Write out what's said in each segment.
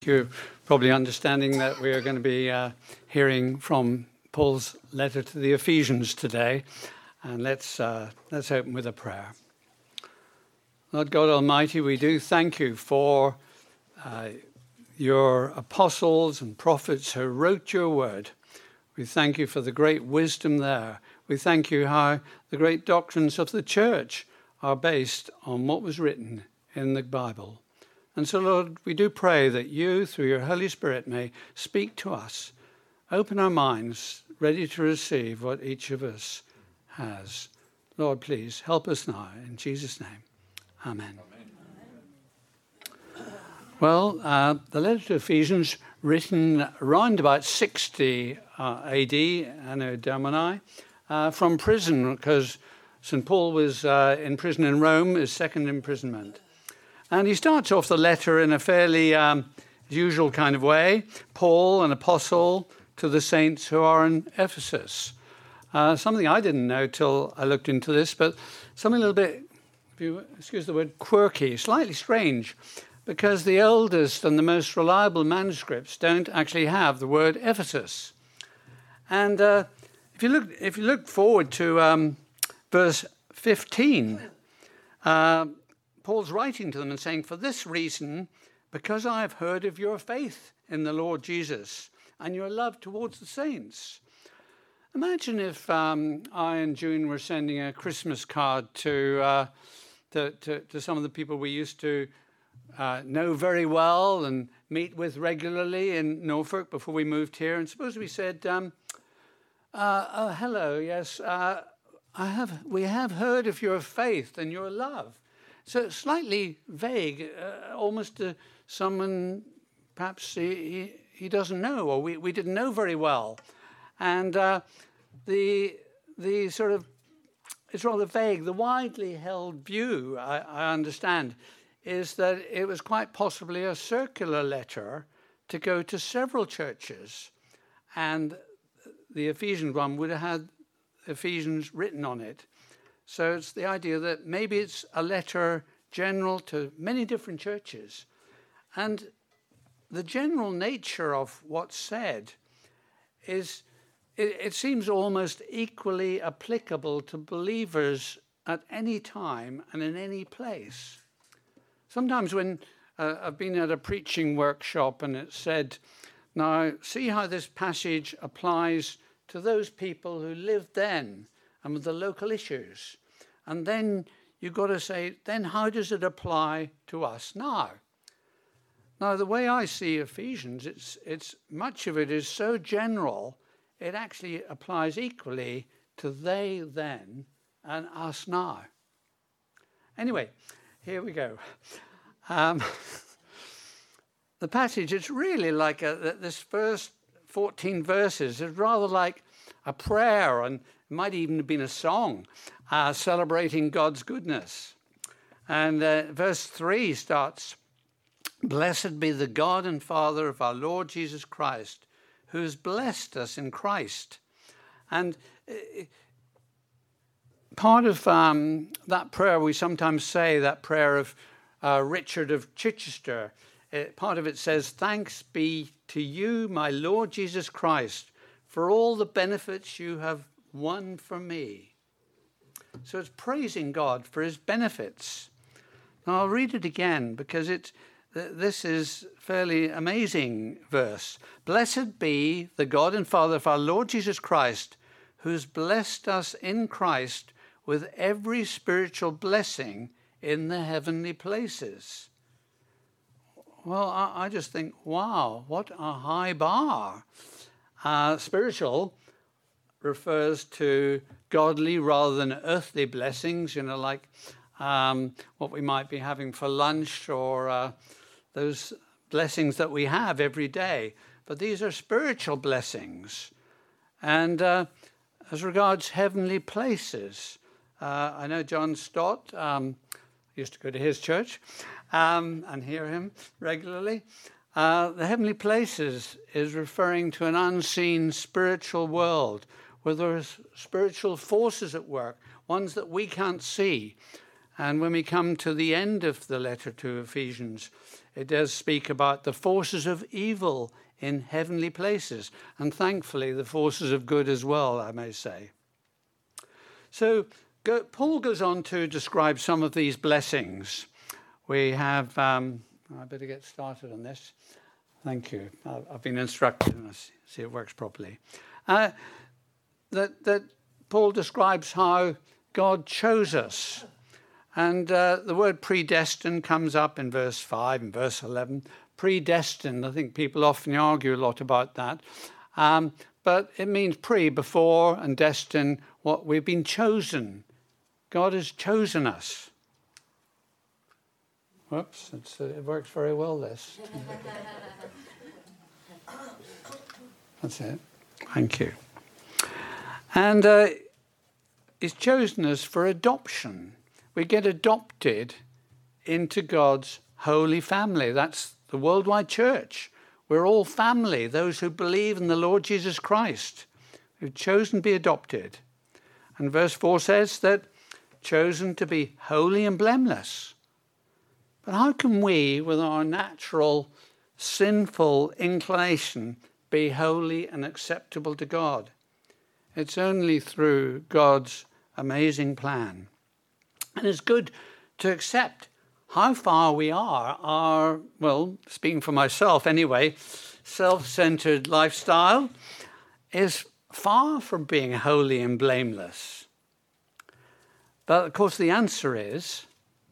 You're probably understanding that we are going to be hearing from Paul's letter to the Ephesians today. And let's open with a prayer. Lord God Almighty, we do thank you for your apostles and prophets who wrote your word. We thank you for the great wisdom there. We thank you how the great doctrines of the church are based on what was written in the Bible. And so, Lord, we do pray that you, through your Holy Spirit, may speak to us, open our minds, ready to receive what each of us has. Lord, please help us now. In Jesus' name, amen. Well, the letter to Ephesians, written around about 60 AD, Anno Domini, from prison, because St. Paul was in prison in Rome, his second imprisonment. And he starts off the letter in a fairly usual kind of way. Paul, an apostle to the saints who are in Ephesus. Something I didn't know till I looked into this, but something a little bit, if you excuse the word, quirky, slightly strange, because the oldest and the most reliable manuscripts don't actually have the word Ephesus. And if you look forward to verse 15, Paul's writing to them and saying, "For this reason, because I have heard of your faith in the Lord Jesus and your love towards the saints." Imagine if I and June were sending a Christmas card to some of the people we used to know very well and meet with regularly in Norfolk before we moved here. And suppose we said, hello, yes, we have heard of your faith and your love. So slightly vague, almost to someone perhaps he doesn't know, or we didn't know very well. And the sort of, it's rather vague. The widely held view, I understand, is that it was quite possibly a circular letter to go to several churches. And the Ephesian one would have had Ephesians written on it. So it's the idea that maybe it's a letter general to many different churches. And the general nature of what's said is, it seems almost equally applicable to believers at any time and in any place. Sometimes when I've been at a preaching workshop and it said, now see how this passage applies to those people who lived then and with the local issues. And then you've got to say, then how does it apply to us now? Now, the way I see Ephesians, it's much of it is so general, it actually applies equally to they then and us now. Anyway, here we go. The passage, it's really like this first 14 verses is rather like a prayer, and it might even have been a song celebrating God's goodness. And verse 3 starts, "Blessed be the God and Father of our Lord Jesus Christ, who has blessed us in Christ." And part of that prayer, we sometimes say that prayer of Richard of Chichester, part of it says, "Thanks be to you, my Lord Jesus Christ, for all the benefits you have won for me." So it's praising God for his benefits. Now I'll read it again because this is fairly amazing verse. "Blessed be the God and Father of our Lord Jesus Christ, who's blessed us in Christ with every spiritual blessing in the heavenly places." Well, I just think, wow, what a high bar. Spiritual refers to godly rather than earthly blessings, like what we might be having for lunch or those blessings that we have every day. But these are spiritual blessings. And as regards heavenly places, I know John Stott, used to go to his church and hear him regularly. The heavenly places is referring to an unseen spiritual world where there's spiritual forces at work, ones that we can't see. And when we come to the end of the letter to Ephesians, it does speak about the forces of evil in heavenly places, and thankfully the forces of good as well, I may say. So Paul goes on to describe some of these blessings. We have, I better get started on this. Thank you. I've been instructed, and I see it works properly. That Paul describes how God chose us. And the word predestined comes up in verse 5 and verse 11. Predestined, I think people often argue a lot about that. But it means before, and destined, what we've been chosen. God has chosen us. Whoops, it works very well, this. That's it. Thank you. And He's chosen us for adoption. We get adopted into God's holy family. That's the worldwide church. We're all family, those who believe in the Lord Jesus Christ, who've chosen to be adopted. And verse 4 says that chosen to be holy and blameless. But how can we, with our natural sinful inclination, be holy and acceptable to God? It's only through God's amazing plan. And it's good to accept how far we are, well, speaking for myself anyway, self-centered lifestyle is far from being holy and blameless. But of course the answer is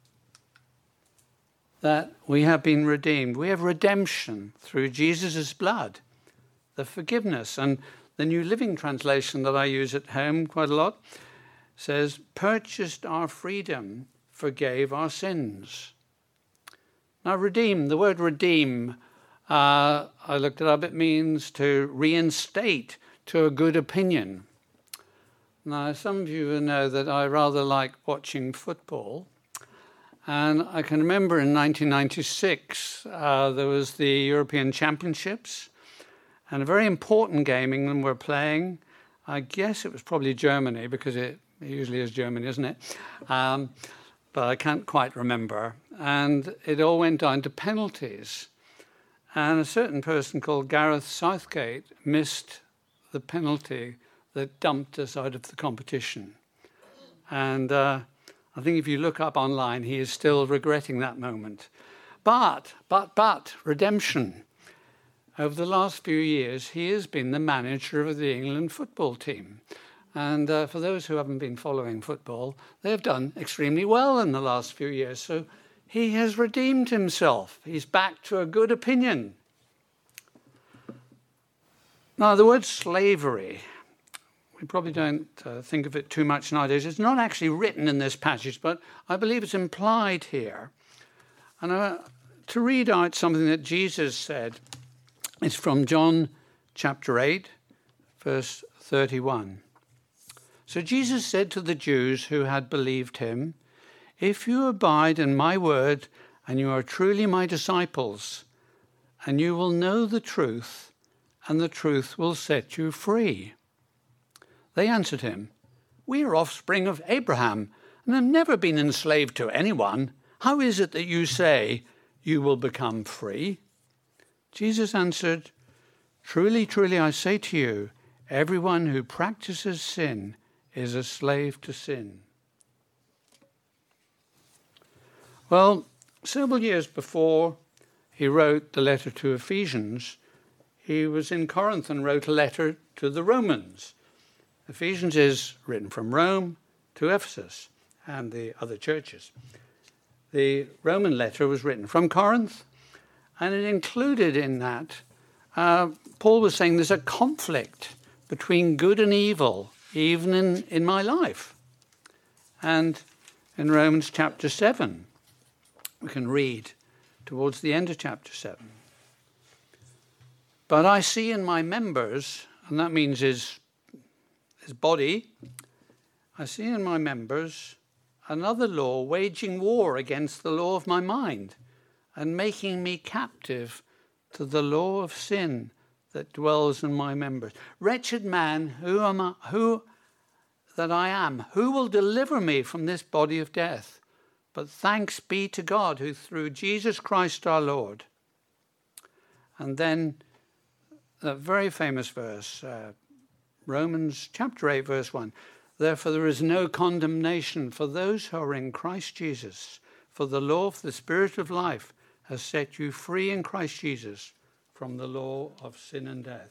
that we have been redeemed. We have redemption through Jesus' blood, the forgiveness. And the New Living Translation that I use at home quite a lot says, purchased our freedom, forgave our sins. Now redeem, the word redeem, I looked it up, it means to reinstate to a good opinion. Now some of you know that I rather like watching football. And I can remember in 1996, there was the European Championships, and a very important game England were playing. I guess it was probably Germany, because it usually is Germany, isn't it? But I can't quite remember. And it all went down to penalties. And a certain person called Gareth Southgate missed the penalty that dumped us out of the competition. And I think if you look up online, he is still regretting that moment. But, redemption. Over the last few years, he has been the manager of the England football team. And for those who haven't been following football, they have done extremely well in the last few years. So he has redeemed himself. He's back to a good opinion. Now, the word slavery, we probably don't think of it too much nowadays. It's not actually written in this passage, but I believe it's implied here. And to read out something that Jesus said, it's from John chapter 8, verse 31. So Jesus said to the Jews who had believed him, if you abide in my word, and you are truly my disciples, and you will know the truth, and the truth will set you free. They answered him, we are offspring of Abraham, and have never been enslaved to anyone. How is it that you say you will become free? Jesus answered, truly, truly, I say to you, everyone who practices sin is a slave to sin. Well, several years before he wrote the letter to Ephesians, he was in Corinth and wrote a letter to the Romans. Ephesians is written from Rome to Ephesus and the other churches. The Roman letter was written from Corinth, and it included in that, Paul was saying there's a conflict between good and evil, even in my life. And in Romans chapter 7, we can read towards the end of chapter 7. But I see in my members, and that means his body, I see in my members another law waging war against the law of my mind and making me captive to the law of sin that dwells in my members. Wretched man, who will deliver me from this body of death? but thanks be to God who through Jesus Christ our Lord. And then a very famous verse, Romans chapter 8, verse 1. Therefore there is no condemnation for those who are in Christ Jesus. For the law of the Spirit of life has set you free in Christ Jesus from the law of sin and death.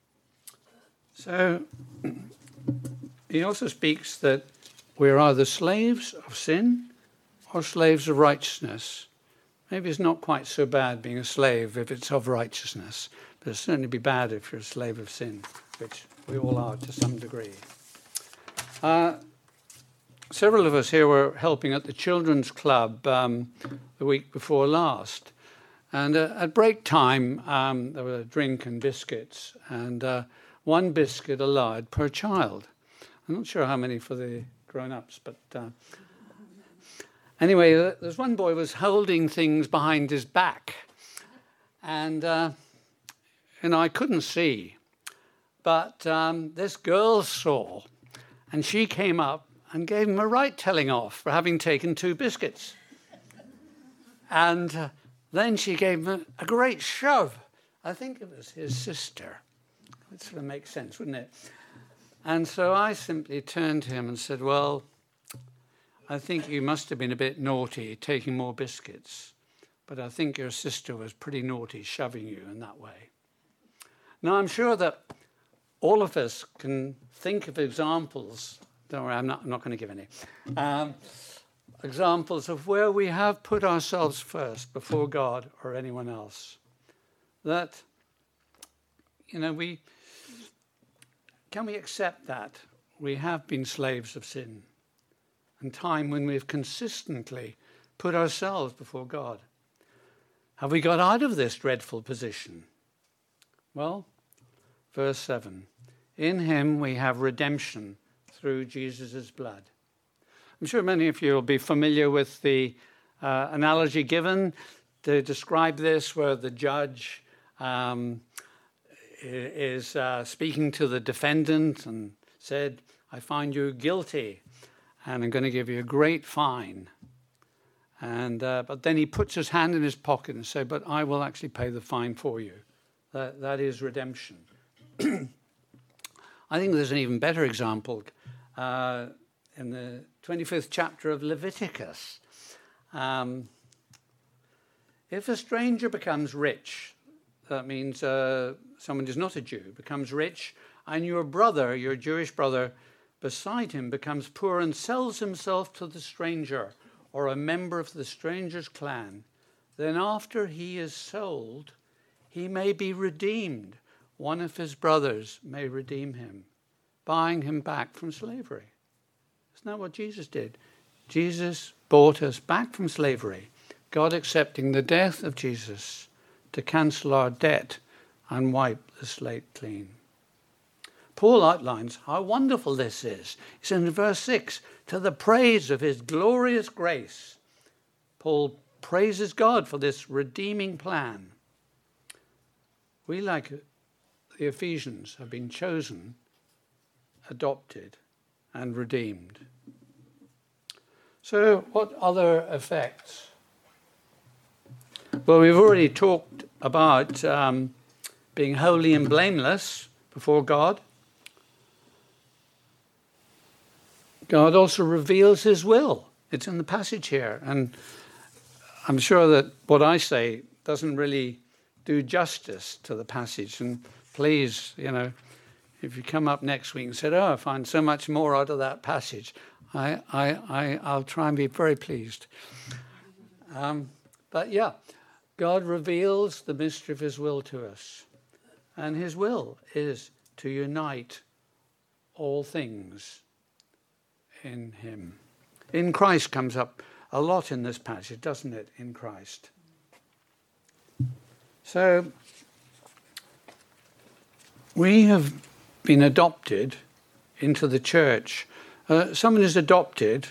So he also speaks that we're either slaves of sin or slaves of righteousness. Maybe it's not quite so bad being a slave if it's of righteousness, but it'll certainly be bad if you're a slave of sin, which we all are to some degree. Several of us here were helping at the children's club the week before last. And at break time, there were a drink and biscuits, and one biscuit allowed per child. I'm not sure how many for the grown-ups, but anyway, there's one boy was holding things behind his back, and I couldn't see, but this girl saw, and she came up and gave him a right telling off for having taken 2 biscuits. And then she gave him a great shove. I think it was his sister. It sort of makes sense, wouldn't it? And so I simply turned to him and said, well, I think you must have been a bit naughty taking more biscuits, but I think your sister was pretty naughty shoving you in that way. Now, I'm sure that all of us can think of examples. Don't worry, I'm not going to give any. Examples of where we have put ourselves first before God or anyone else. That, can we accept that we have been slaves of sin and time when we've consistently put ourselves before God? Have we got out of this dreadful position? Well, verse 7, in him we have redemption through Jesus' blood. I'm sure many of you will be familiar with the analogy given to describe this, where the judge is speaking to the defendant and said, I find you guilty and I'm going to give you a great fine. And but then he puts his hand in his pocket and says, but I will actually pay the fine for you. That is redemption. I think there's an even better example in the 25th chapter of Leviticus. If a stranger becomes rich, that means someone who's not a Jew becomes rich, and your brother, your Jewish brother, beside him becomes poor and sells himself to the stranger or a member of the stranger's clan, then after he is sold, he may be redeemed. One of his brothers may redeem him, buying him back from slavery. Isn't that what Jesus did? Jesus bought us back from slavery, God accepting the death of Jesus to cancel our debt and wipe the slate clean. Paul outlines how wonderful this is. It's in verse 6, to the praise of his glorious grace. Paul praises God for this redeeming plan. We, like the Ephesians, have been chosen, adopted, and redeemed. So what other effects? Well, we've already talked about being holy and blameless before God. God also reveals his will. It's in the passage here. And I'm sure that what I say doesn't really do justice to the passage. And please, if you come up next week and say, I find so much more out of that passage, I'll try and be very pleased. But yeah, God reveals the mystery of his will to us. And his will is to unite all things in him. In Christ comes up a lot in this passage, doesn't it? In Christ. So we have been adopted into the church. Someone who's adopted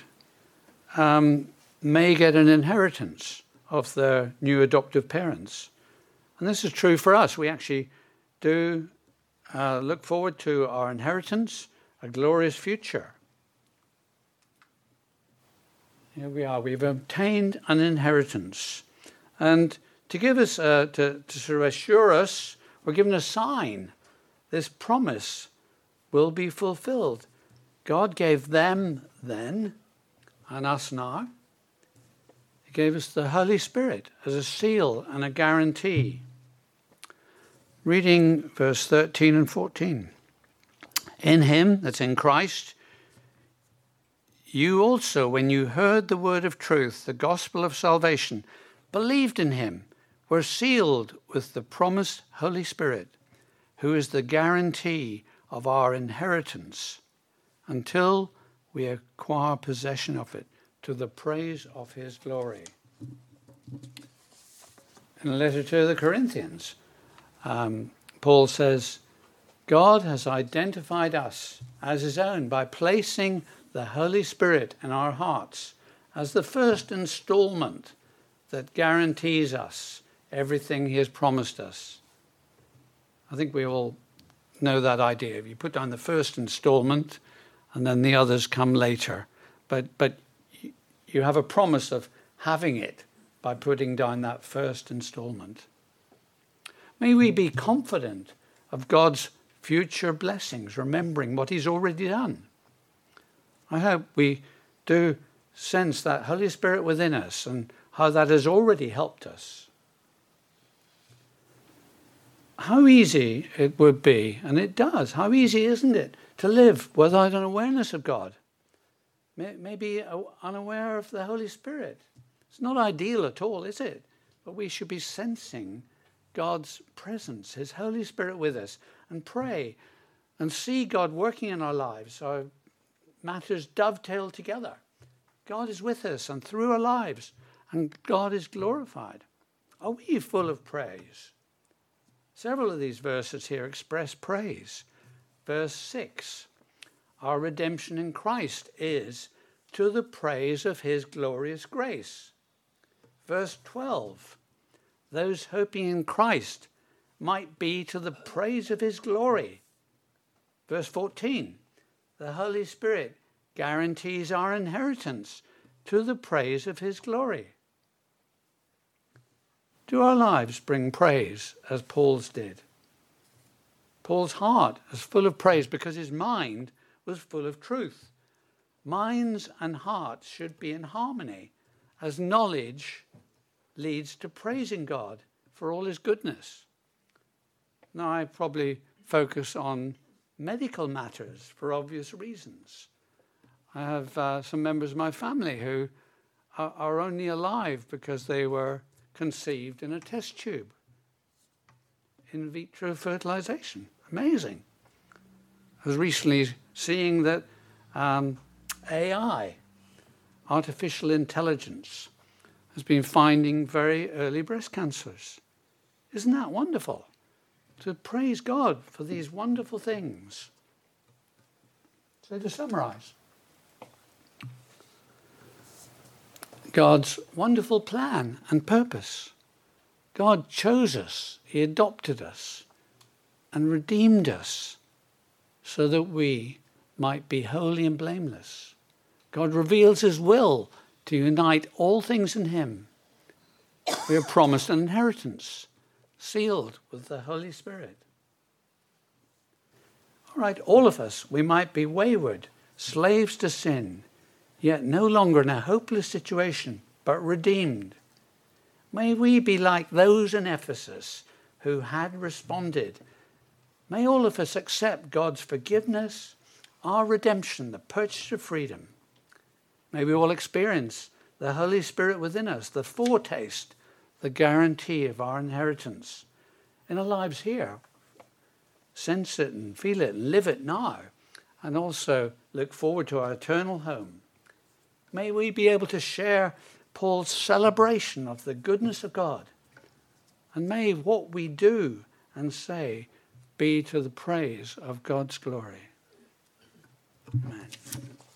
may get an inheritance of their new adoptive parents. And this is true for us. We actually do look forward to our inheritance, a glorious future. Here we are. We've obtained an inheritance. And to give us, to sort of assure us, we're given a sign. This promise will be fulfilled. God gave them then, and us now. He gave us the Holy Spirit as a seal and a guarantee. Reading verse 13 and 14. In him, that's in Christ, you also, when you heard the word of truth, the gospel of salvation, believed in him, were sealed with the promised Holy Spirit, who is the guarantee of our inheritance until we acquire possession of it, to the praise of his glory. In a letter to the Corinthians, Paul says, God has identified us as his own by placing the Holy Spirit in our hearts as the first installment that guarantees us everything he has promised us. I think we all know that idea. If you put down the first installment and then the others come later. But you have a promise of having it by putting down that first installment. May we be confident of God's future blessings, remembering what he's already done. I hope we do sense that Holy Spirit within us and how that has already helped us. How easy it would be, and it does, how easy isn't it, to live without an awareness of God? Maybe unaware of the Holy Spirit. It's not ideal at all, is it? But we should be sensing God's presence, his Holy Spirit with us, and pray and see God working in our lives. Our matters dovetail together. God is with us and through our lives, and God is glorified. Are we full of praise? Several of these verses here express praise. Verse 6, our redemption in Christ is to the praise of his glorious grace. Verse 12, those hoping in Christ might be to the praise of his glory. Verse 14, the Holy Spirit guarantees our inheritance to the praise of his glory. Do our lives bring praise as Paul's did? Paul's heart is full of praise because his mind was full of truth. Minds and hearts should be in harmony as knowledge leads to praising God for all his goodness. Now, I probably focus on medical matters for obvious reasons. I have some members of my family who are only alive because they were conceived in a test tube. In vitro fertilization. Amazing. I was recently seeing that AI, artificial intelligence, has been finding very early breast cancers. Isn't that wonderful? To praise God for these wonderful things. So to summarize, God's wonderful plan and purpose. God chose us, he adopted us, and redeemed us so that we might be holy and blameless. God reveals his will to unite all things in him. We are promised an inheritance, sealed with the Holy Spirit. All right, all of us, we might be wayward, slaves to sin, yet no longer in a hopeless situation, but redeemed. May we be like those in Ephesus who had responded. May all of us accept God's forgiveness, our redemption, the purchase of freedom. May we all experience the Holy Spirit within us, the foretaste, the guarantee of our inheritance in our lives here. Sense it and feel it and live it now, and also look forward to our eternal home. May we be able to share Paul's celebration of the goodness of God, and may what we do and say be to the praise of God's glory. Amen.